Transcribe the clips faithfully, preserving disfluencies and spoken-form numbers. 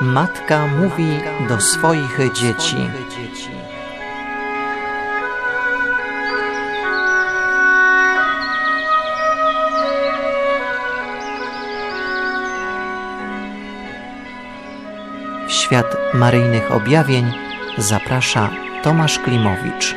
Matka mówi do swoich dzieci. W świat maryjnych objawień zaprasza Tomasz Klimowicz.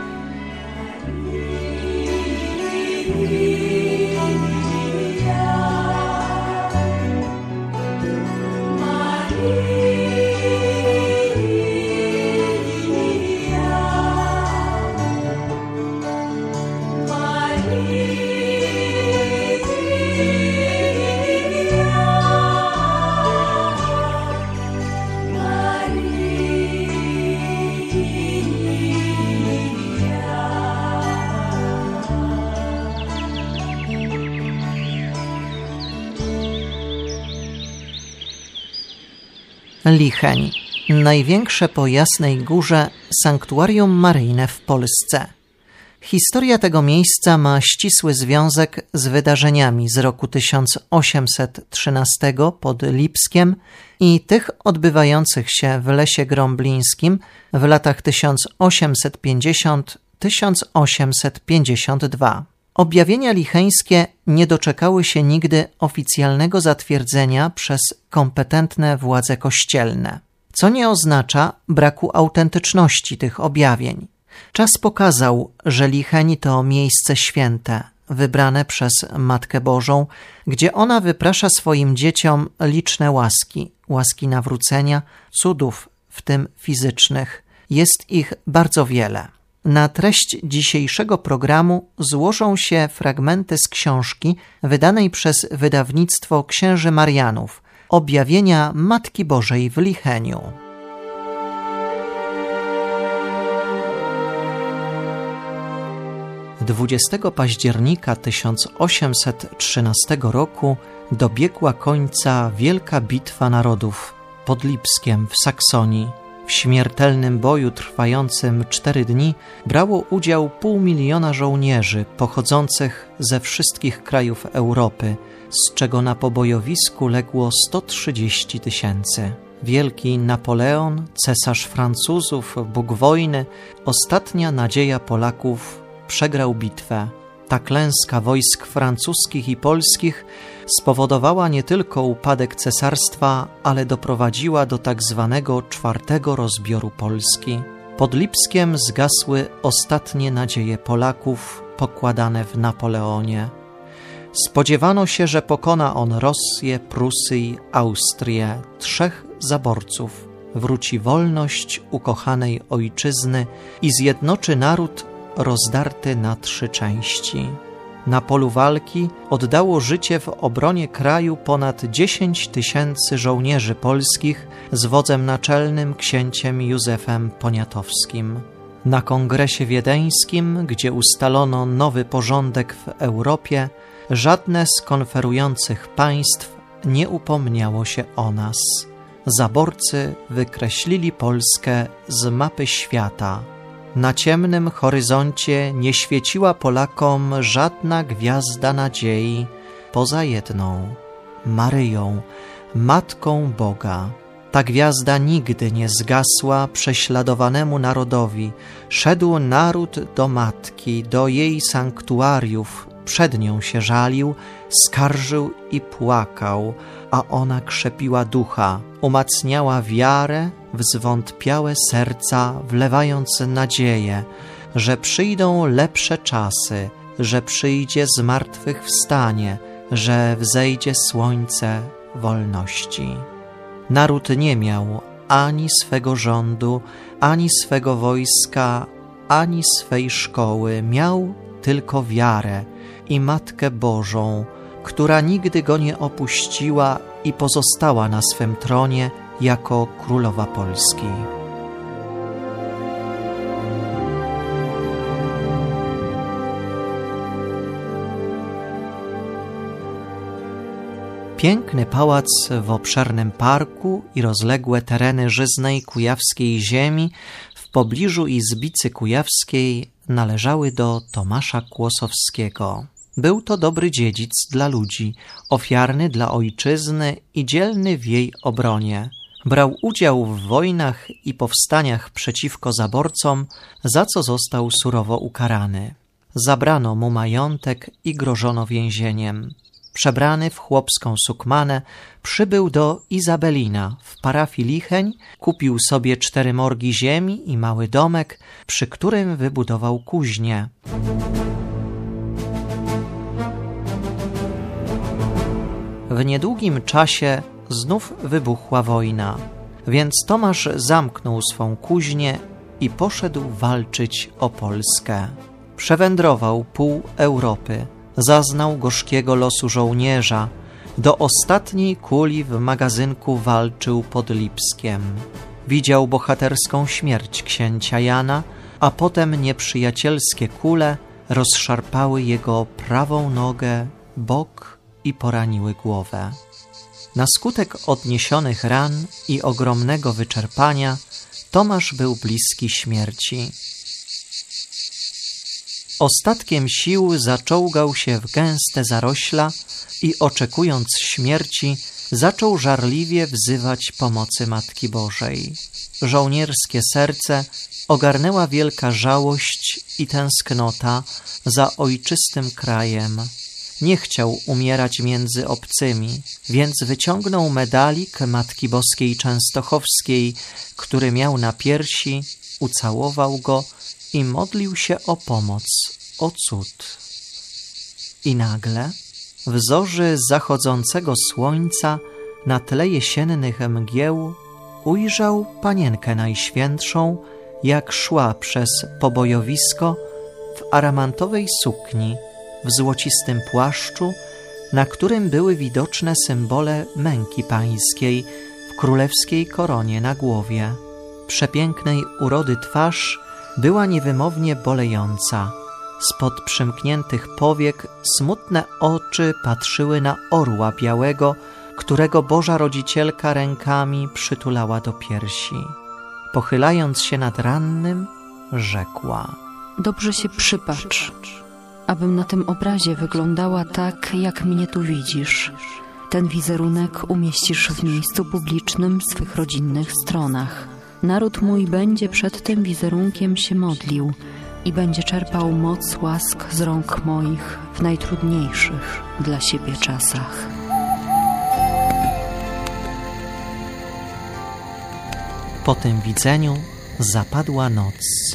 Licheń, największe po Jasnej Górze sanktuarium maryjne w Polsce. Historia tego miejsca ma ścisły związek z wydarzeniami z roku tysiąc osiemset trzynastego pod Lipskiem i tych odbywających się w Lesie Gromblińskim w latach tysiąc osiemset pięćdziesiątym do tysiąc osiemset pięćdziesiątego drugiego. Objawienia licheńskie nie doczekały się nigdy oficjalnego zatwierdzenia przez kompetentne władze kościelne, co nie oznacza braku autentyczności tych objawień. Czas pokazał, że Licheń to miejsce święte, wybrane przez Matkę Bożą, gdzie ona wyprasza swoim dzieciom liczne łaski, łaski nawrócenia, cudów, w tym fizycznych. Jest ich bardzo wiele. Na treść dzisiejszego programu złożą się fragmenty z książki wydanej przez wydawnictwo Księży Marianów Objawienia Matki Bożej w Licheniu. dwudziestego października tysiąc osiemset trzynastego roku dobiegła końca wielka bitwa narodów pod Lipskiem w Saksonii. W śmiertelnym boju trwającym cztery dni brało udział pół miliona żołnierzy pochodzących ze wszystkich krajów Europy, z czego na pobojowisku legło sto trzydzieści tysięcy. Wielki Napoleon, cesarz Francuzów, Bóg wojny, ostatnia nadzieja Polaków, przegrał bitwę. Ta klęska wojsk francuskich i polskich spowodowała nie tylko upadek cesarstwa, ale doprowadziła do tak zwanego czwartego rozbioru Polski. Pod Lipskiem zgasły ostatnie nadzieje Polaków pokładane w Napoleonie. Spodziewano się, że pokona on Rosję, Prusy i Austrię, trzech zaborców, wróci wolność ukochanej ojczyzny i zjednoczy naród rozdarty na trzy części. Na polu walki oddało życie w obronie kraju ponad dziesięć tysięcy żołnierzy polskich z wodzem naczelnym księciem Józefem Poniatowskim. Na kongresie wiedeńskim, gdzie ustalono nowy porządek w Europie, żadne z konferujących państw nie upomniało się o nas. Zaborcy wykreślili Polskę z mapy świata. Na ciemnym horyzoncie nie świeciła Polakom żadna gwiazda nadziei poza jedną, Maryją, Matką Boga. Ta gwiazda nigdy nie zgasła prześladowanemu narodowi. Szedł naród do Matki, do jej sanktuariów, przed nią się żalił, skarżył i płakał, a ona krzepiła ducha, umacniała wiarę w zwątpiałe serca, wlewając nadzieję, że przyjdą lepsze czasy, że przyjdzie zmartwychwstanie, że wzejdzie słońce wolności. Naród nie miał ani swego rządu, ani swego wojska, ani swej szkoły, miał tylko wiarę i Matkę Bożą, która nigdy go nie opuściła i pozostała na swym tronie jako królowa Polski. Piękny pałac w obszernym parku i rozległe tereny żyznej kujawskiej ziemi w pobliżu Izbicy Kujawskiej należały do Tomasza Kłosowskiego. Był to dobry dziedzic dla ludzi, ofiarny dla ojczyzny i dzielny w jej obronie. Brał udział w wojnach i powstaniach przeciwko zaborcom, za co został surowo ukarany. Zabrano mu majątek i grożono więzieniem. Przebrany w chłopską sukmanę, przybył do Izabelina w parafii Licheń, kupił sobie cztery morgi ziemi i mały domek, przy którym wybudował kuźnię. W niedługim czasie znów wybuchła wojna, więc Tomasz zamknął swą kuźnię i poszedł walczyć o Polskę. Przewędrował pół Europy, zaznał gorzkiego losu żołnierza, do ostatniej kuli w magazynku walczył pod Lipskiem. Widział bohaterską śmierć księcia Jana, a potem nieprzyjacielskie kule rozszarpały jego prawą nogę, bok i poraniły głowę. Na skutek odniesionych ran i ogromnego wyczerpania Tomasz był bliski śmierci. Ostatkiem sił zaczołgał się w gęste zarośla i oczekując śmierci zaczął żarliwie wzywać pomocy Matki Bożej. Żołnierskie serce ogarnęła wielka żałość i tęsknota za ojczystym krajem. Nie chciał umierać między obcymi, więc wyciągnął medalik Matki Boskiej Częstochowskiej, który miał na piersi, ucałował go i modlił się o pomoc, o cud. I nagle, w zorzy zachodzącego słońca, na tle jesiennych mgieł, ujrzał Panienkę Najświętszą, jak szła przez pobojowisko w aramantowej sukni, w złocistym płaszczu, na którym były widoczne symbole męki pańskiej w królewskiej koronie na głowie. Przepięknej urody twarz była niewymownie bolejąca. Spod przymkniętych powiek smutne oczy patrzyły na orła białego, którego Boża Rodzicielka rękami przytulała do piersi. Pochylając się nad rannym, rzekła: dobrze się przypatrz, abym na tym obrazie wyglądała tak, jak mnie tu widzisz. Ten wizerunek umieścisz w miejscu publicznym w swych rodzinnych stronach. Naród mój będzie przed tym wizerunkiem się modlił i będzie czerpał moc łask z rąk moich w najtrudniejszych dla siebie czasach. Po tym widzeniu zapadła noc.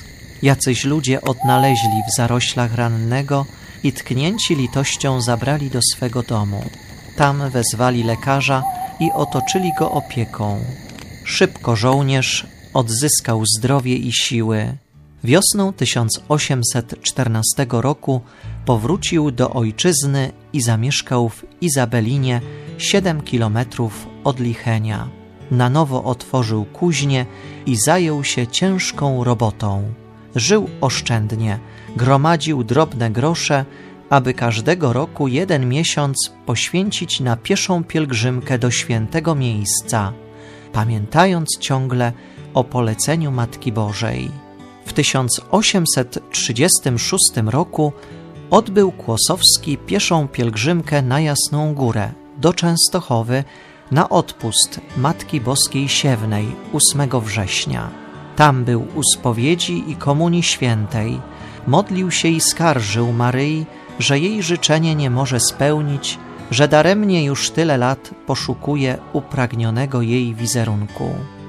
Jacyś ludzie odnaleźli w zaroślach rannego i tknięci litością zabrali do swego domu. Tam wezwali lekarza i otoczyli go opieką. Szybko żołnierz odzyskał zdrowie i siły. Wiosną tysiąc osiemset czternastego roku powrócił do ojczyzny i zamieszkał w Izabelinie, siedem kilometrów od Lichenia. Na nowo otworzył kuźnię i zajął się ciężką robotą. Żył oszczędnie, gromadził drobne grosze, aby każdego roku jeden miesiąc poświęcić na pieszą pielgrzymkę do świętego miejsca, pamiętając ciągle o poleceniu Matki Bożej. W tysiąc osiemset trzydziestym szóstym roku odbył Kłosowski pieszą pielgrzymkę na Jasną Górę do Częstochowy na odpust Matki Boskiej Siewnej ósmego września. Tam był u spowiedzi i komunii świętej, modlił się i skarżył Maryi, że jej życzenie nie może spełnić, że daremnie już tyle lat poszukuje upragnionego jej wizerunku.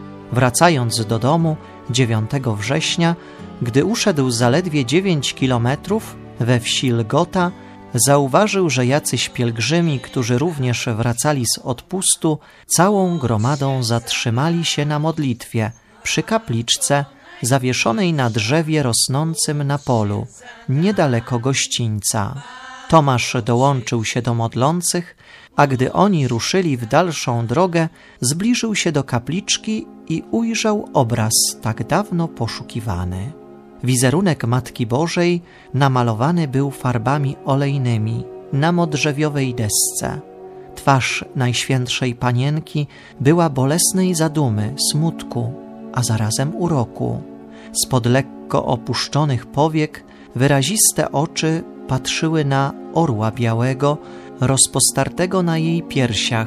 Wracając do domu dziewiątego września, gdy uszedł zaledwie dziewięć kilometrów, we wsi Lgota, zauważył, że jacyś pielgrzymi, którzy również wracali z odpustu, całą gromadą zatrzymali się na modlitwie przy kapliczce zawieszonej na drzewie rosnącym na polu, niedaleko gościńca. Tomasz dołączył się do modlących, a gdy oni ruszyli w dalszą drogę, zbliżył się do kapliczki i ujrzał obraz tak dawno poszukiwany. Wizerunek Matki Bożej namalowany był farbami olejnymi na modrzewiowej desce. Twarz Najświętszej Panienki była bolesnej zadumy, smutku, a zarazem uroku. Spod lekko opuszczonych powiek wyraziste oczy patrzyły na orła białego, rozpostartego na jej piersiach,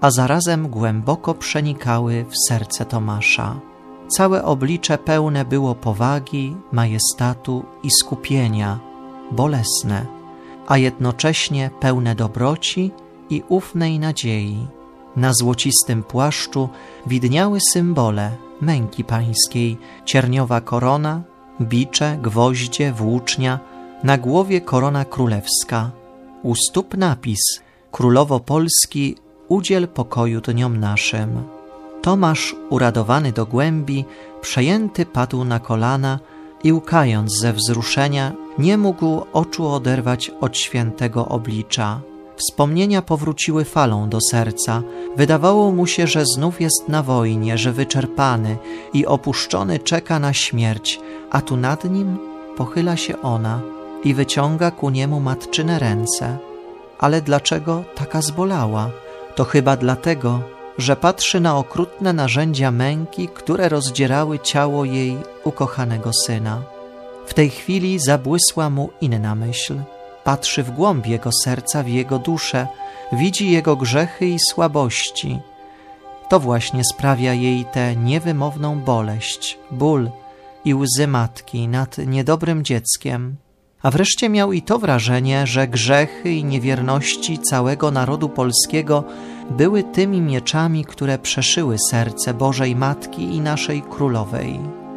a zarazem głęboko przenikały w serce Tomasza. Całe oblicze pełne było powagi, majestatu i skupienia, bolesne, a jednocześnie pełne dobroci i ufnej nadziei. Na złocistym płaszczu widniały symbole męki pańskiej, cierniowa korona, bicze, gwoździe, włócznia, na głowie korona królewska, u stóp napis: Królowo Polski, udziel pokoju dniom naszym. Tomasz, uradowany do głębi, przejęty padł na kolana i łkając ze wzruszenia, nie mógł oczu oderwać od świętego oblicza. Wspomnienia powróciły falą do serca. Wydawało mu się, że znów jest na wojnie, że wyczerpany i opuszczony czeka na śmierć, a tu nad nim pochyla się ona i wyciąga ku niemu matczyne ręce. Ale dlaczego taka zbolała? To chyba dlatego, że patrzy na okrutne narzędzia męki, które rozdzierały ciało jej ukochanego syna. W tej chwili zabłysła mu inna myśl. Patrzy w głąb jego serca, w jego duszę, widzi jego grzechy i słabości. To właśnie sprawia jej tę niewymowną boleść, ból i łzy matki nad niedobrym dzieckiem. A wreszcie miał i to wrażenie, że grzechy i niewierności całego narodu polskiego były tymi mieczami, które przeszyły serce Bożej Matki i naszej Królowej.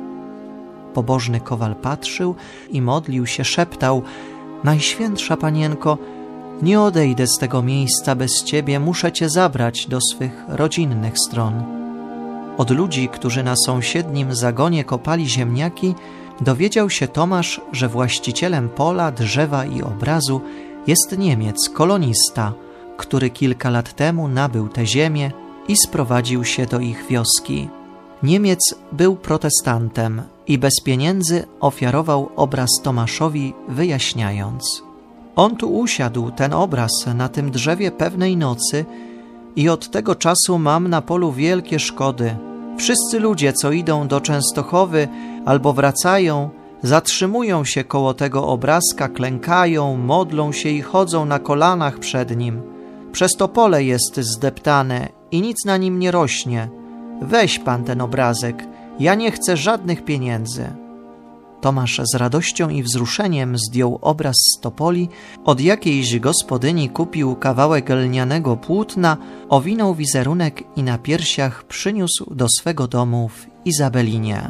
Pobożny Kowal patrzył i modlił się, szeptał: Najświętsza Panienko, nie odejdę z tego miejsca bez Ciebie, muszę Cię zabrać do swych rodzinnych stron. Od ludzi, którzy na sąsiednim zagonie kopali ziemniaki, dowiedział się Tomasz, że właścicielem pola, drzewa i obrazu jest Niemiec, kolonista, który kilka lat temu nabył tę ziemię i sprowadził się do ich wioski. Niemiec był protestantem i bez pieniędzy ofiarował obraz Tomaszowi, wyjaśniając: On tu usiadł, ten obraz, na tym drzewie pewnej nocy i od tego czasu mam na polu wielkie szkody. Wszyscy ludzie, co idą do Częstochowy albo wracają, zatrzymują się koło tego obrazka, klękają, modlą się i chodzą na kolanach przed nim. Przez to pole jest zdeptane i nic na nim nie rośnie. Weź pan ten obrazek, ja nie chcę żadnych pieniędzy. Tomasz z radością i wzruszeniem zdjął obraz z topoli, od jakiejś gospodyni kupił kawałek lnianego płótna, owinął wizerunek i na piersiach przyniósł do swego domu w Izabelinie.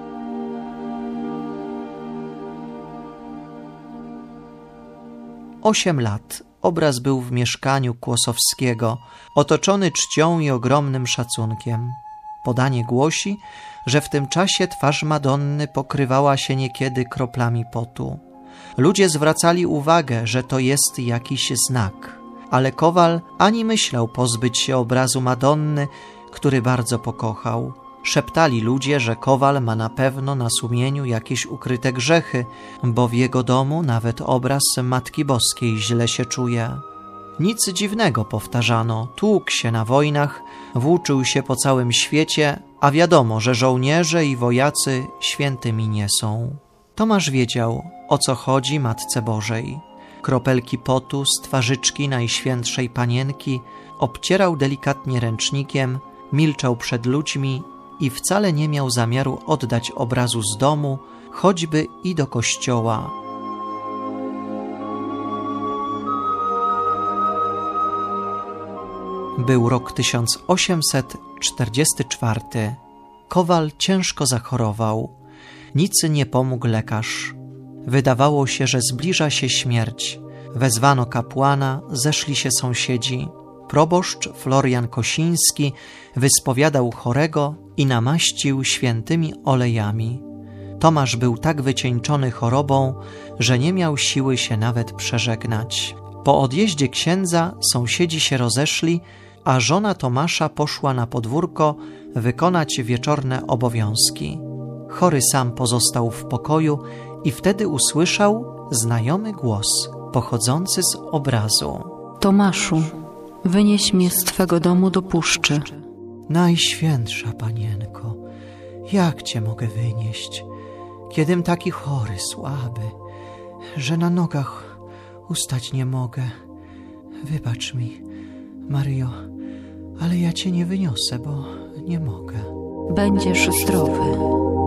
Osiem lat. Obraz był w mieszkaniu Kłosowskiego, otoczony czcią i ogromnym szacunkiem. Podanie głosi, że w tym czasie twarz Madonny pokrywała się niekiedy kroplami potu. Ludzie zwracali uwagę, że to jest jakiś znak, ale Kowal ani myślał pozbyć się obrazu Madonny, który bardzo pokochał. Szeptali ludzie, że Kowal ma na pewno na sumieniu jakieś ukryte grzechy, bo w jego domu nawet obraz Matki Boskiej źle się czuje. Nic dziwnego, powtarzano, tłukł się na wojnach, włóczył się po całym świecie, a wiadomo, że żołnierze i wojacy świętymi nie są. Tomasz wiedział, o co chodzi Matce Bożej. Kropelki potu z twarzyczki Najświętszej Panienki obcierał delikatnie ręcznikiem, milczał przed ludźmi i wcale nie miał zamiaru oddać obrazu z domu, choćby i do kościoła. Był rok tysiąc osiemset czterdziesty czwarty. Kowal ciężko zachorował. Nic nie pomógł lekarz. Wydawało się, że zbliża się śmierć. Wezwano kapłana, zeszli się sąsiedzi. Proboszcz Florian Kosiński wyspowiadał chorego i namaścił świętymi olejami. Tomasz był tak wycieńczony chorobą, że nie miał siły się nawet przeżegnać. Po odjeździe księdza sąsiedzi się rozeszli, a żona Tomasza poszła na podwórko wykonać wieczorne obowiązki. Chory sam pozostał w pokoju i wtedy usłyszał znajomy głos pochodzący z obrazu. Tomaszu, wynieś mnie z Twego domu do puszczy. Najświętsza Panienko, jak Cię mogę wynieść, kiedym taki chory, słaby, że na nogach ustać nie mogę. Wybacz mi, Maryjo, ale ja cię nie wyniosę, bo nie mogę. Będziesz zdrowy.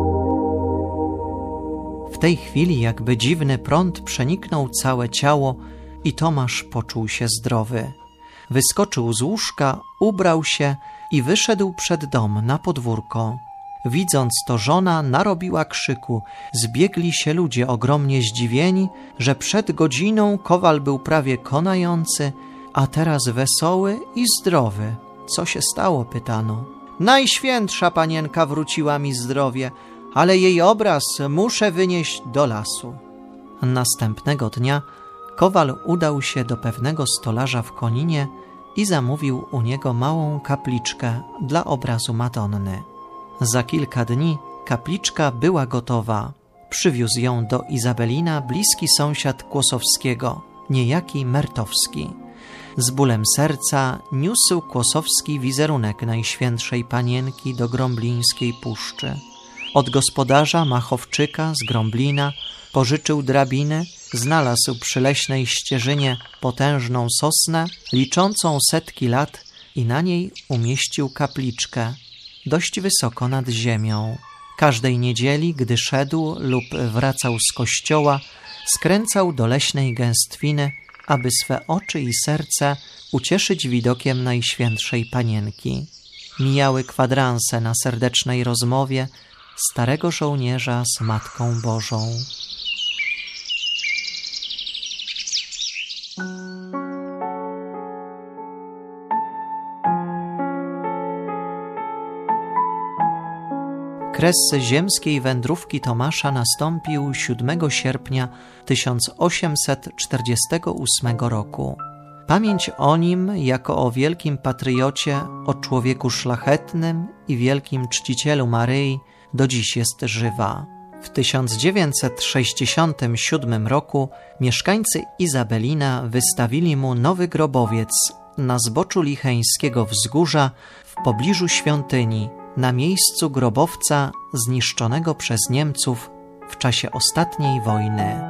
W tej chwili jakby dziwny prąd przeniknął całe ciało i Tomasz poczuł się zdrowy. Wyskoczył z łóżka, ubrał się i wyszedł przed dom na podwórko. Widząc to, żona narobiła krzyku. Zbiegli się ludzie ogromnie zdziwieni, że przed godziną kowal był prawie konający, a teraz wesoły i zdrowy. Co się stało? Pytano. Najświętsza panienka wróciła mi zdrowie, ale jej obraz muszę wynieść do lasu. Następnego dnia kowal udał się do pewnego stolarza w Koninie i zamówił u niego małą kapliczkę dla obrazu Madonny. Za kilka dni kapliczka była gotowa. Przywiózł ją do Izabelina bliski sąsiad Kłosowskiego, niejaki Mertowski. Z bólem serca niósł Kłosowski wizerunek Najświętszej Panienki do Gromblińskiej Puszczy. Od gospodarza Machowczyka z Gromblina pożyczył drabiny, znalazł przy leśnej ścieżynie potężną sosnę, liczącą setki lat i na niej umieścił kapliczkę, dość wysoko nad ziemią. Każdej niedzieli, gdy szedł lub wracał z kościoła, skręcał do leśnej gęstwiny, aby swe oczy i serce ucieszyć widokiem Najświętszej Panienki. Mijały kwadranse na serdecznej rozmowie starego żołnierza z Matką Bożą. Kres ziemskiej wędrówki Tomasza nastąpił siódmego sierpnia tysiąc osiemset czterdziestego ósmego roku. Pamięć o nim jako o wielkim patriocie, o człowieku szlachetnym i wielkim czcicielu Maryi do dziś jest żywa. W tysiąc dziewięćset sześćdziesiątym siódmym roku mieszkańcy Izabelina wystawili mu nowy grobowiec na zboczu Licheńskiego wzgórza w pobliżu świątyni, na miejscu grobowca zniszczonego przez Niemców w czasie ostatniej wojny.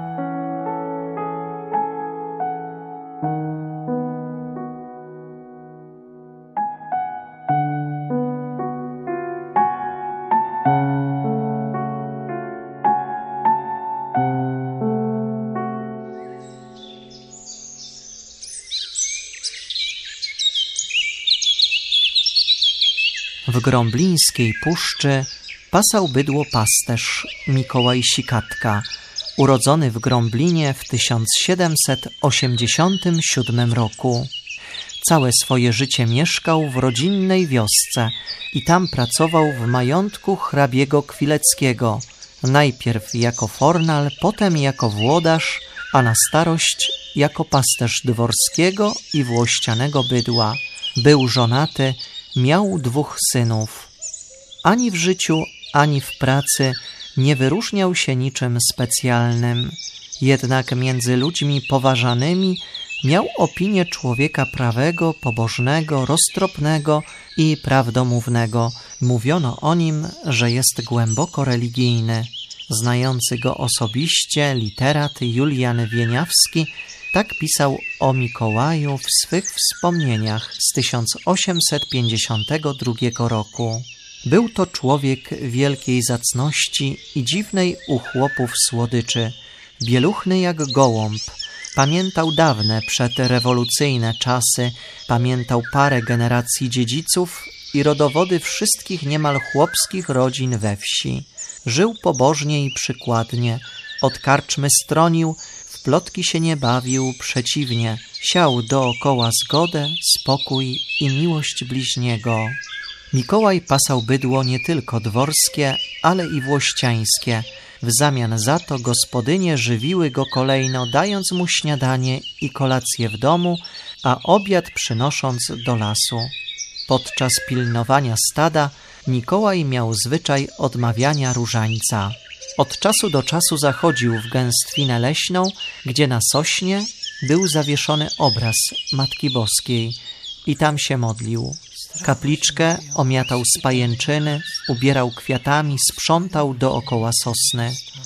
W Gromblińskiej Puszczy pasał bydło pasterz Mikołaj Sikatka, urodzony w Gromblinie w tysiąc siedemset osiemdziesiątym siódmym roku. Całe swoje życie mieszkał w rodzinnej wiosce i tam pracował w majątku hrabiego Kwileckiego, najpierw jako fornal, potem jako włodarz, a na starość jako pasterz dworskiego i włościanego bydła. Był żonaty, miał dwóch synów. Ani w życiu, ani w pracy nie wyróżniał się niczym specjalnym. Jednak między ludźmi poważanymi miał opinię człowieka prawego, pobożnego, roztropnego i prawdomównego. Mówiono o nim, że jest głęboko religijny. Znający go osobiście literat Julian Wieniawski tak pisał o Mikołaju w swych wspomnieniach z tysiąc osiemset pięćdziesiątego drugiego roku. Był to człowiek wielkiej zacności i dziwnej u chłopów słodyczy, bieluchny jak gołąb. Pamiętał dawne przedrewolucyjne czasy, pamiętał parę generacji dziedziców i rodowody wszystkich niemal chłopskich rodzin we wsi. Żył pobożnie i przykładnie, od karczmy stronił, w plotki się nie bawił, przeciwnie, siał dookoła zgodę, spokój i miłość bliźniego. Mikołaj pasał bydło nie tylko dworskie, ale i włościańskie. W zamian za to gospodynie żywiły go kolejno, dając mu śniadanie i kolację w domu, a obiad przynosząc do lasu. Podczas pilnowania stada Mikołaj miał zwyczaj odmawiania różańca. Od czasu do czasu zachodził w gęstwinę leśną, gdzie na sośnie był zawieszony obraz Matki Boskiej i tam się modlił. Kapliczkę omiatał z pajęczyny, ubierał kwiatami, sprzątał dookoła sosny.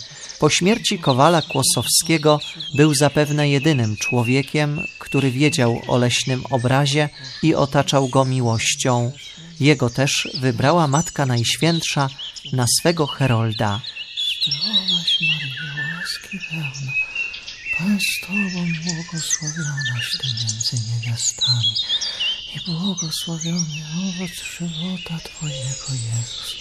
Po śmierci Kowala Kłosowskiego był zapewne jedynym człowiekiem, który wiedział o leśnym obrazie i otaczał go miłością. Jego też wybrała Matka Najświętsza na swego herolda. Zdrowaś Maryjo, łaski pełna, Pan z Tobą, błogosławionaś Ty między niewiastami i błogosławiony owoc żywota Twojego, Jezus.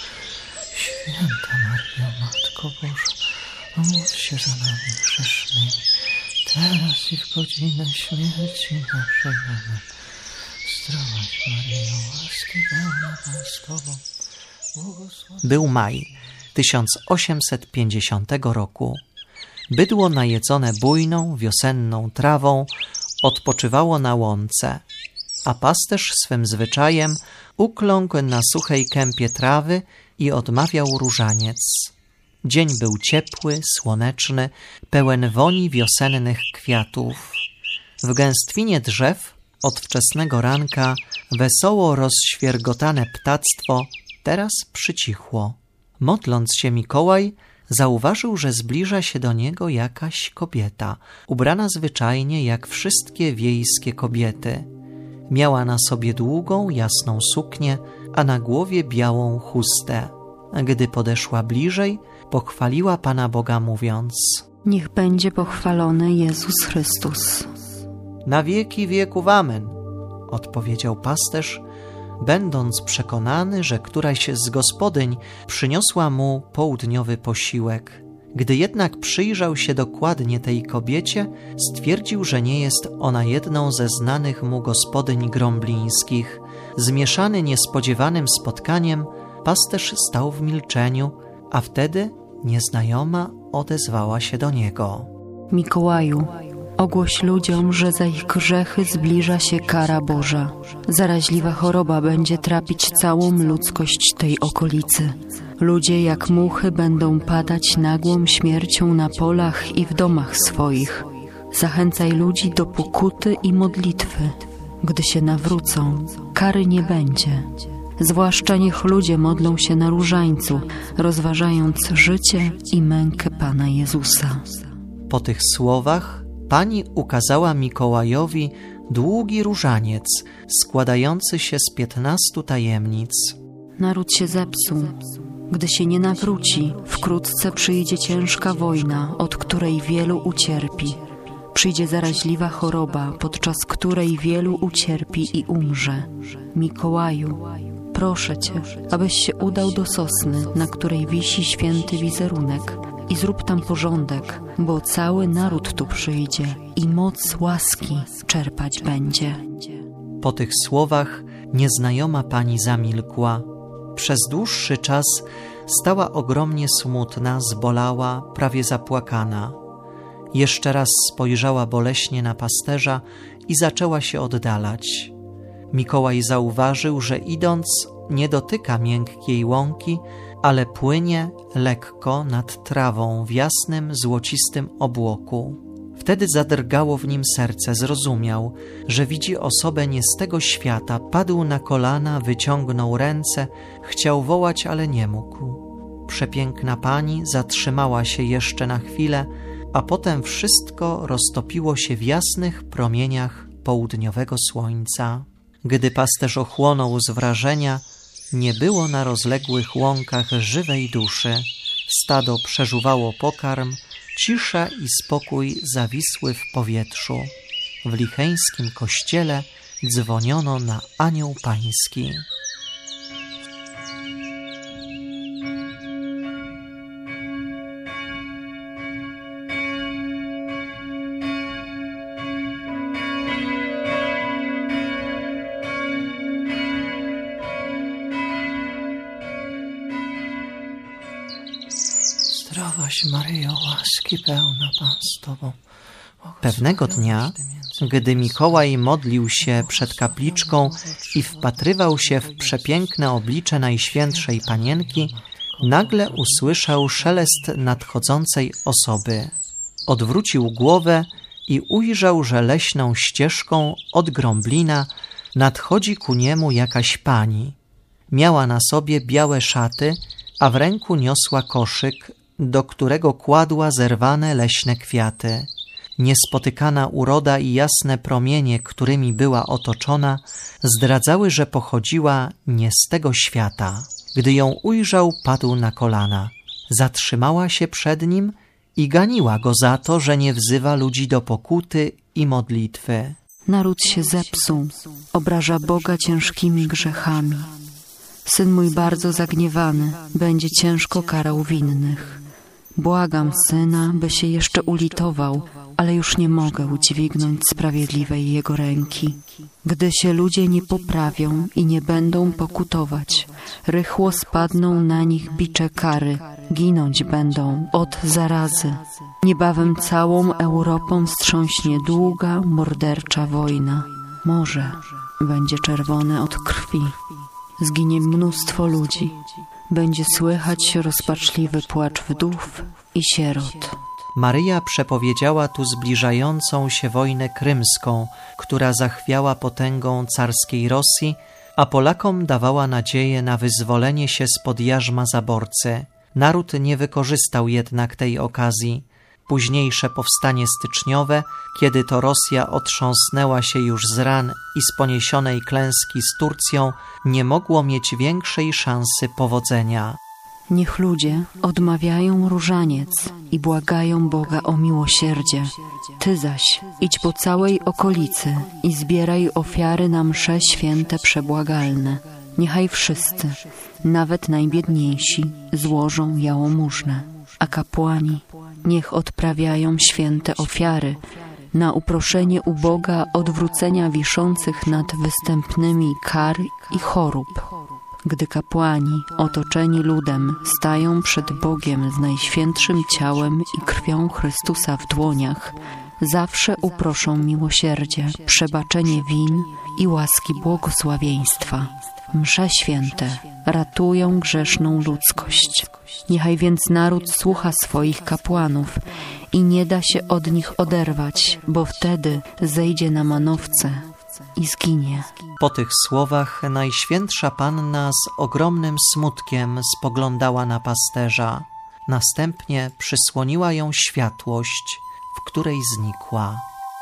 Święta Maryjo, Matko Boża, módl się za nami grzesznymi, teraz i w godzinę śmierci naszej. Amen. Zdrowaś Maryjo, łaski pełna, Pan z Tobą, błogosławiona. Był maj tysiąc osiemset pięćdziesiątego roku. Bydło najedzone bujną, wiosenną trawą odpoczywało na łące, a pasterz swym zwyczajem ukląkł na suchej kępie trawy i odmawiał różaniec. Dzień był ciepły, słoneczny, pełen woni wiosennych kwiatów. W gęstwinie drzew od wczesnego ranka wesoło rozświergotane ptactwo teraz przycichło. Modląc się Mikołaj, zauważył, że zbliża się do niego jakaś kobieta, ubrana zwyczajnie jak wszystkie wiejskie kobiety. Miała na sobie długą, jasną suknię, a na głowie białą chustę. Gdy podeszła bliżej, pochwaliła Pana Boga, mówiąc: Niech będzie pochwalony Jezus Chrystus. Na wieki wieków amen, odpowiedział pasterz, będąc przekonany, że któraś z gospodyń przyniosła mu południowy posiłek. Gdy jednak przyjrzał się dokładnie tej kobiecie, stwierdził, że nie jest ona jedną ze znanych mu gospodyń gromblińskich. Zmieszany niespodziewanym spotkaniem, pasterz stał w milczeniu, a wtedy nieznajoma odezwała się do niego: Mikołaju, ogłoś ludziom, że za ich grzechy zbliża się kara Boża. Zaraźliwa choroba będzie trapić całą ludzkość tej okolicy. Ludzie jak muchy będą padać nagłą śmiercią na polach i w domach swoich. Zachęcaj ludzi do pokuty i modlitwy. Gdy się nawrócą, kary nie będzie. Zwłaszcza niech ludzie modlą się na różańcu, rozważając życie i mękę Pana Jezusa. Po tych słowach Pani ukazała Mikołajowi długi różaniec składający się z piętnastu tajemnic. Naród się zepsuł. Gdy się nie nawróci, wkrótce przyjdzie ciężka wojna, od której wielu ucierpi. Przyjdzie zaraźliwa choroba, podczas której wielu ucierpi i umrze. Mikołaju, proszę Cię, abyś się udał do sosny, na której wisi święty wizerunek, i zrób tam porządek, bo cały naród tu przyjdzie i moc łaski czerpać będzie. Po tych słowach nieznajoma pani zamilkła. Przez dłuższy czas stała ogromnie smutna, zbolała, prawie zapłakana. Jeszcze raz spojrzała boleśnie na pasterza i zaczęła się oddalać. Mikołaj zauważył, że idąc nie dotyka miękkiej łąki, ale płynie lekko nad trawą w jasnym, złocistym obłoku. Wtedy zadrgało w nim serce, zrozumiał, że widzi osobę nie z tego świata, padł na kolana, wyciągnął ręce, chciał wołać, ale nie mógł. Przepiękna pani zatrzymała się jeszcze na chwilę, a potem wszystko roztopiło się w jasnych promieniach południowego słońca. Gdy pasterz ochłonął z wrażenia, nie było na rozległych łąkach żywej duszy. Stado przeżuwało pokarm, cisza i spokój zawisły w powietrzu. W licheńskim kościele dzwoniono na anioł pański. Zdrowaś Maryjo, łaski pełna, Pan z Tobą. Pewnego dnia, gdy Mikołaj modlił się przed kapliczką i wpatrywał się w przepiękne oblicze Najświętszej Panienki, nagle usłyszał szelest nadchodzącej osoby. Odwrócił głowę i ujrzał, że leśną ścieżką od Gromblina nadchodzi ku niemu jakaś pani. Miała na sobie białe szaty, a w ręku niosła koszyk, do którego kładła zerwane leśne kwiaty. Niespotykana uroda i jasne promienie, którymi była otoczona, zdradzały, że pochodziła nie z tego świata. Gdy ją ujrzał, padł na kolana. Zatrzymała się przed nim i ganiła go za to, że nie wzywa ludzi do pokuty i modlitwy. Naród się zepsuł, obraża Boga ciężkimi grzechami. Syn mój bardzo zagniewany, będzie ciężko karał winnych. Błagam Syna, by się jeszcze ulitował, ale już nie mogę udźwignąć sprawiedliwej Jego ręki. Gdy się ludzie nie poprawią i nie będą pokutować, rychło spadną na nich bicze kary, ginąć będą od zarazy. Niebawem całą Europą wstrząśnie długa, mordercza wojna. Morze będzie czerwone od krwi. Zginie mnóstwo ludzi. Będzie słychać rozpaczliwy płacz wdów i sierot. Maryja przepowiedziała tu zbliżającą się wojnę krymską, która zachwiała potęgą carskiej Rosji, a Polakom dawała nadzieję na wyzwolenie się spod jarzma zaborcy. Naród nie wykorzystał jednak tej okazji. Późniejsze powstanie styczniowe, kiedy to Rosja otrząsnęła się już z ran i z poniesionej klęski z Turcją, nie mogło mieć większej szansy powodzenia. Niech ludzie odmawiają różaniec i błagają Boga o miłosierdzie. Ty zaś idź po całej okolicy i zbieraj ofiary na msze święte przebłagalne. Niechaj wszyscy, nawet najbiedniejsi, złożą jałmużnę, a kapłani niech odprawiają święte ofiary na uproszenie u Boga odwrócenia wiszących nad występnymi kar i chorób. Gdy kapłani, otoczeni ludem, stają przed Bogiem z najświętszym ciałem i krwią Chrystusa w dłoniach, zawsze uproszą miłosierdzie, przebaczenie win i łaski błogosławieństwa. Msze święte ratują grzeszną ludzkość. Niechaj więc naród słucha swoich kapłanów i nie da się od nich oderwać, bo wtedy zejdzie na manowce i zginie. Po tych słowach Najświętsza Panna z ogromnym smutkiem spoglądała na pasterza. Następnie przysłoniła ją światłość, w której znikła.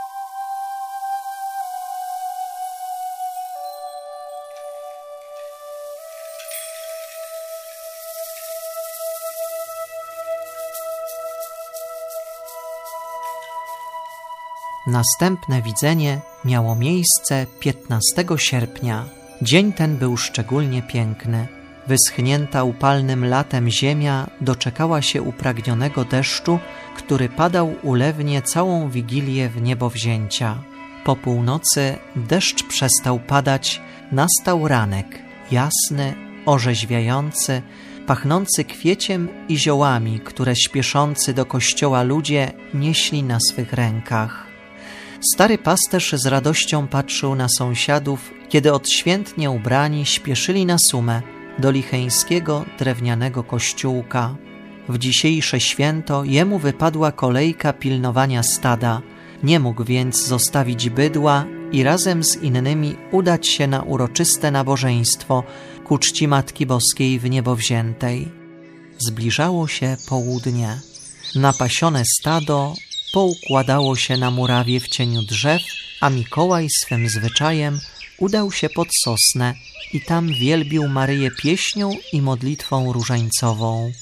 Następne widzenie miało miejsce piętnastego sierpnia. Dzień ten był szczególnie piękny. Wyschnięta upalnym latem ziemia doczekała się upragnionego deszczu, który padał ulewnie całą wigilię w niebowzięcia. Po północy deszcz przestał padać, nastał ranek, jasny, orzeźwiający, pachnący kwieciem i ziołami, które śpieszący do kościoła ludzie nieśli na swych rękach. Stary pasterz z radością patrzył na sąsiadów, kiedy odświętnie ubrani śpieszyli na Sumę do licheńskiego drewnianego kościółka. W dzisiejsze święto jemu wypadła kolejka pilnowania stada, nie mógł więc zostawić bydła i razem z innymi udać się na uroczyste nabożeństwo ku czci Matki Boskiej w Niebowziętej. Zbliżało się południe. Napasione stado poukładało się na murawie w cieniu drzew, a Mikołaj swym zwyczajem udał się pod sosnę i tam wielbił Maryję pieśnią i modlitwą różańcową.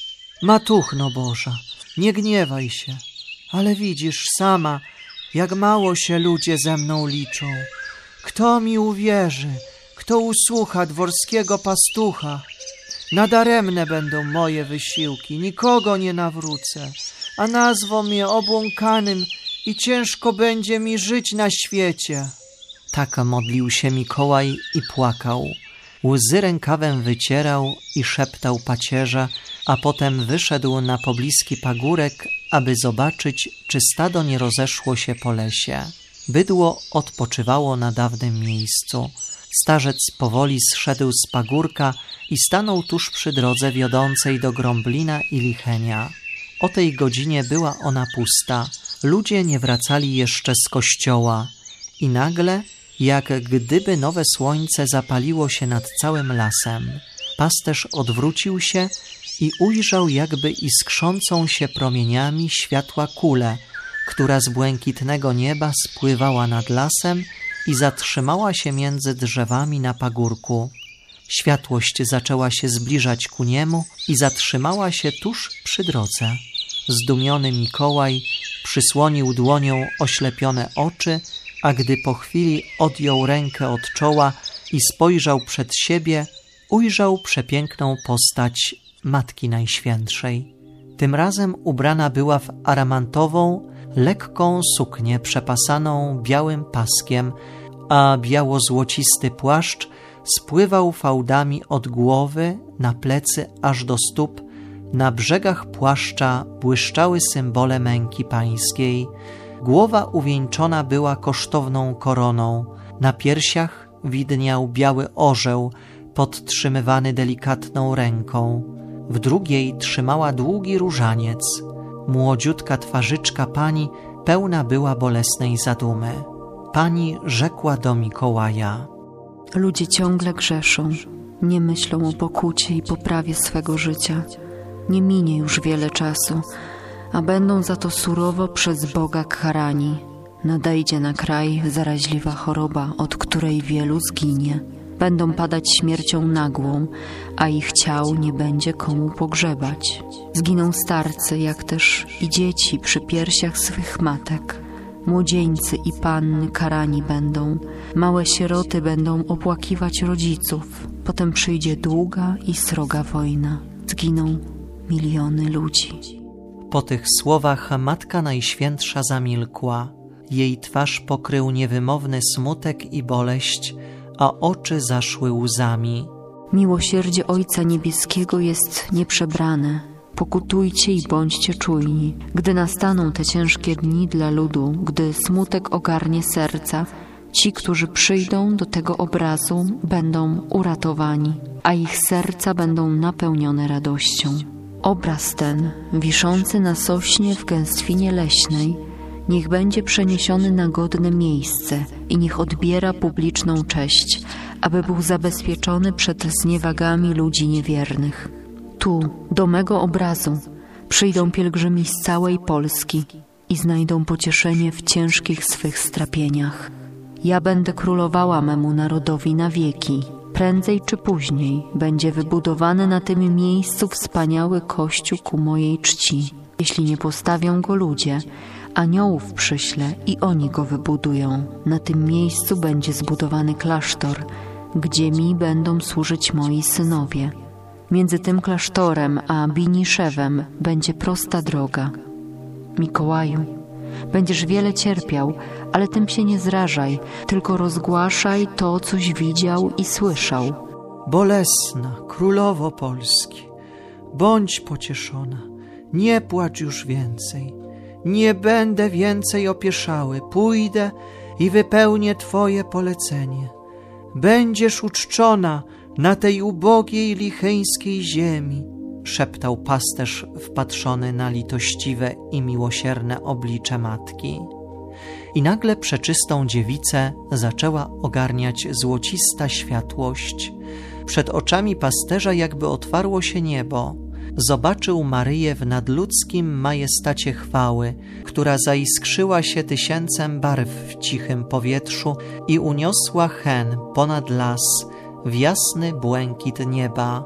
Matuchno Boża, nie gniewaj się, ale widzisz sama, jak mało się ludzie ze mną liczą. Kto mi uwierzy, kto usłucha dworskiego pastucha? Nadaremne będą moje wysiłki, nikogo nie nawrócę, a nazwą mnie obłąkanym i ciężko będzie mi żyć na świecie. Tak modlił się Mikołaj i płakał. Łzy rękawem wycierał i szeptał pacierza, a potem wyszedł na pobliski pagórek, aby zobaczyć, czy stado nie rozeszło się po lesie. Bydło odpoczywało na dawnym miejscu. Starzec powoli zszedł z pagórka i stanął tuż przy drodze wiodącej do Grąblina i Lichenia. O tej godzinie była ona pusta. Ludzie nie wracali jeszcze z kościoła. I nagle, jak gdyby nowe słońce zapaliło się nad całym lasem. Pasterz odwrócił się i ujrzał jakby iskrzącą się promieniami światła kulę, która z błękitnego nieba spływała nad lasem i zatrzymała się między drzewami na pagórku. Światłość zaczęła się zbliżać ku niemu i zatrzymała się tuż przy drodze. Zdumiony Mikołaj przysłonił dłonią oślepione oczy, a gdy po chwili odjął rękę od czoła i spojrzał przed siebie, ujrzał przepiękną postać Matki Najświętszej. Tym razem ubrana była w aramantową, lekką suknię przepasaną białym paskiem, a biało-złocisty płaszcz spływał fałdami od głowy na plecy aż do stóp. Na brzegach płaszcza błyszczały symbole męki pańskiej. Głowa uwieńczona była kosztowną koroną. Na piersiach widniał biały orzeł, podtrzymywany delikatną ręką. W drugiej trzymała długi różaniec. Młodziutka twarzyczka pani pełna była bolesnej zadumy. Pani rzekła do Mikołaja: Ludzie ciągle grzeszą, nie myślą o pokucie i poprawie swego życia. Nie minie już wiele czasu, a będą za to surowo przez Boga karani. Nadejdzie na kraj zaraźliwa choroba, od której wielu zginie. Będą padać śmiercią nagłą, a ich ciał nie będzie komu pogrzebać. Zginą starcy, jak też i dzieci przy piersiach swych matek. Młodzieńcy i panny karani będą, małe sieroty będą opłakiwać rodziców. Potem przyjdzie długa i sroga wojna. Zginą miliony ludzi. Po tych słowach Matka Najświętsza zamilkła. Jej twarz pokrył niewymowny smutek i boleść, a oczy zaszły łzami. Miłosierdzie Ojca Niebieskiego jest nieprzebrane. Pokutujcie i bądźcie czujni. Gdy nastaną te ciężkie dni dla ludu, gdy smutek ogarnie serca, ci, którzy przyjdą do tego obrazu, będą uratowani, a ich serca będą napełnione radością. Obraz ten, wiszący na sośnie w gęstwinie leśnej, niech będzie przeniesiony na godne miejsce i niech odbiera publiczną cześć, aby był zabezpieczony przed zniewagami ludzi niewiernych. Tu, do mego obrazu, przyjdą pielgrzymi z całej Polski i znajdą pocieszenie w ciężkich swych strapieniach. Ja będę królowała memu narodowi na wieki. Prędzej czy później będzie wybudowany na tym miejscu wspaniały kościół ku mojej czci. Jeśli nie postawią go ludzie, aniołów przyślę i oni go wybudują. Na tym miejscu będzie zbudowany klasztor, gdzie mi będą służyć moi synowie. Między tym klasztorem a Biniszewem będzie prosta droga. Mikołaju, będziesz wiele cierpiał, ale tym się nie zrażaj, tylko rozgłaszaj to, coś widział i słyszał. Bolesna Królowo Polski, bądź pocieszona, nie płacz już więcej. Nie będę więcej opieszały, pójdę i wypełnię Twoje polecenie. Będziesz uczczona na tej ubogiej licheńskiej ziemi, szeptał pasterz wpatrzony na litościwe i miłosierne oblicze matki. I nagle przeczystą dziewicę zaczęła ogarniać złocista światłość. Przed oczami pasterza jakby otwarło się niebo. Zobaczył Maryję w nadludzkim majestacie chwały, która zaiskrzyła się tysięcem barw w cichym powietrzu i uniosła hen ponad las w jasny błękit nieba.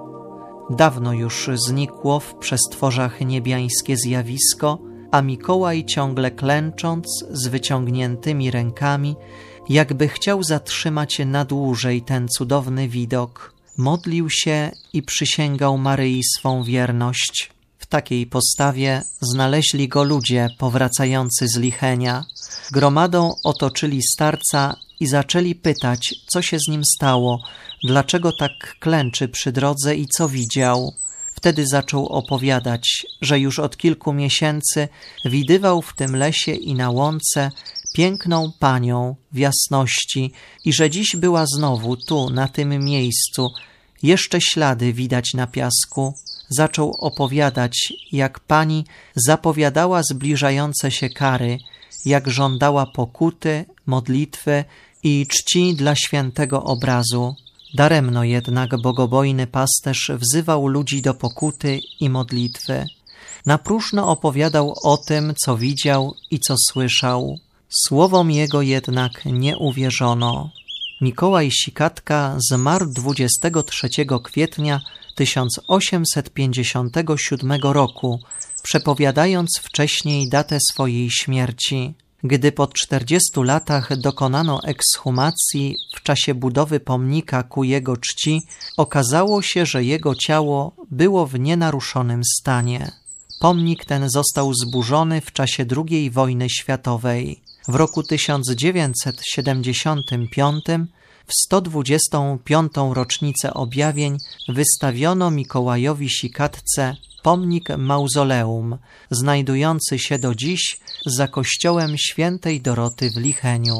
Dawno już znikło w przestworzach niebiańskie zjawisko, a Mikołaj ciągle klęcząc z wyciągniętymi rękami, jakby chciał zatrzymać na dłużej ten cudowny widok. Modlił się i przysięgał Maryi swą wierność. W takiej postawie znaleźli go ludzie powracający z Lichenia. Gromadą otoczyli starca i zaczęli pytać, co się z nim stało, dlaczego tak klęczy przy drodze i co widział. Wtedy zaczął opowiadać, że już od kilku miesięcy widywał w tym lesie i na łące piękną panią w jasności i że dziś była znowu tu, na tym miejscu. Jeszcze ślady widać na piasku. Zaczął opowiadać, jak pani zapowiadała zbliżające się kary, jak żądała pokuty, modlitwy i czci dla świętego obrazu. Daremno jednak bogobojny pasterz wzywał ludzi do pokuty i modlitwy. Na próżno opowiadał o tym, co widział i co słyszał. Słowom jego jednak nie uwierzono. Mikołaj Sikatka zmarł dwudziestego trzeciego kwietnia tysiąc osiemset pięćdziesiątego siódmego roku, przepowiadając wcześniej datę swojej śmierci. Gdy po czterdziestu latach dokonano ekshumacji w czasie budowy pomnika ku jego czci, okazało się, że jego ciało było w nienaruszonym stanie. Pomnik ten został zburzony w czasie drugiej wojny światowej. W roku tysiąc dziewięćset siedemdziesiątym piątym, w sto dwudziestą piątą rocznicę objawień, wystawiono Mikołajowi Sikatce pomnik mauzoleum, znajdujący się do dziś za kościołem świętej Doroty w Licheniu.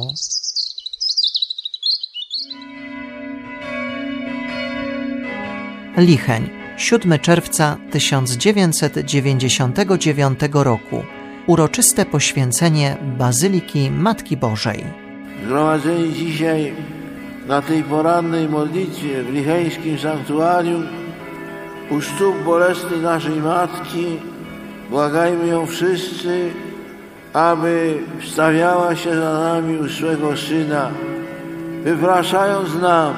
Licheń, siódmego czerwca tysiąc dziewięćset dziewięćdziesiątego dziewiątego roku. Uroczyste poświęcenie Bazyliki Matki Bożej. Zgromadzeni dzisiaj na tej porannej modlitwie w licheńskim sanktuarium u stóp bolesnej naszej Matki błagajmy ją wszyscy, aby wstawiała się za nami u swego Syna, wypraszając nam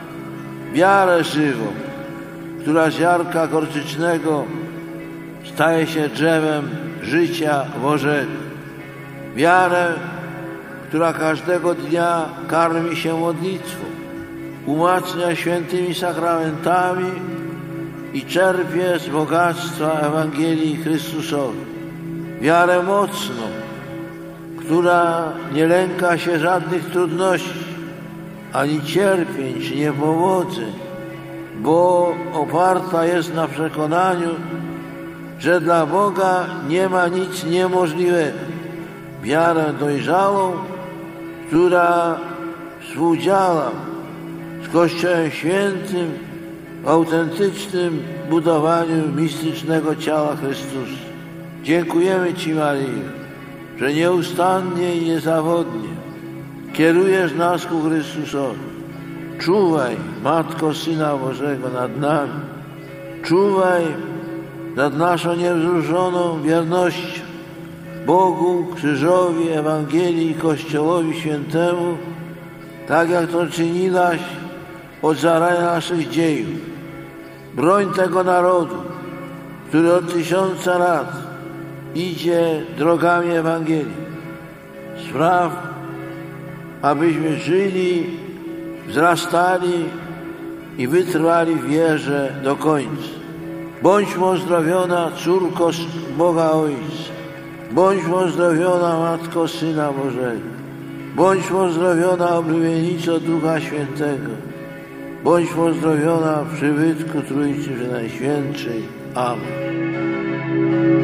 wiarę żywą, która z ziarnka gorczycznego staje się drzewem życia Bożego. Wiarę, która każdego dnia karmi się modlitwą, umacnia świętymi sakramentami i czerpie z bogactwa Ewangelii Chrystusowej. Wiarę mocną, która nie lęka się żadnych trudności, ani cierpień, czy niepowodzeń, bo oparta jest na przekonaniu, że dla Boga nie ma nic niemożliwego. Wiarę dojrzałą, która współdziała z Kościołem Świętym w autentycznym budowaniu mistycznego ciała Chrystusa. Dziękujemy Ci, Maryjo, że nieustannie i niezawodnie kierujesz nas ku Chrystusowi. Czuwaj, Matko Syna Bożego, nad nami. Czuwaj nad naszą niewzruszoną wiernością Bogu, krzyżowi, Ewangelii i Kościołowi Świętemu, tak jak to czyniłaś od zarania naszych dziejów. Broń tego narodu, który od tysiąca lat idzie drogami Ewangelii. Spraw, abyśmy żyli, wzrastali i wytrwali w wierze do końca. Bądź pozdrowiona, córko Boga Ojca. Bądź pozdrowiona, Matko Syna Bożego. Bądź pozdrowiona, oblubienico Ducha Świętego. Bądź pozdrowiona w przybytku Trójcy Najświętszej. Amen.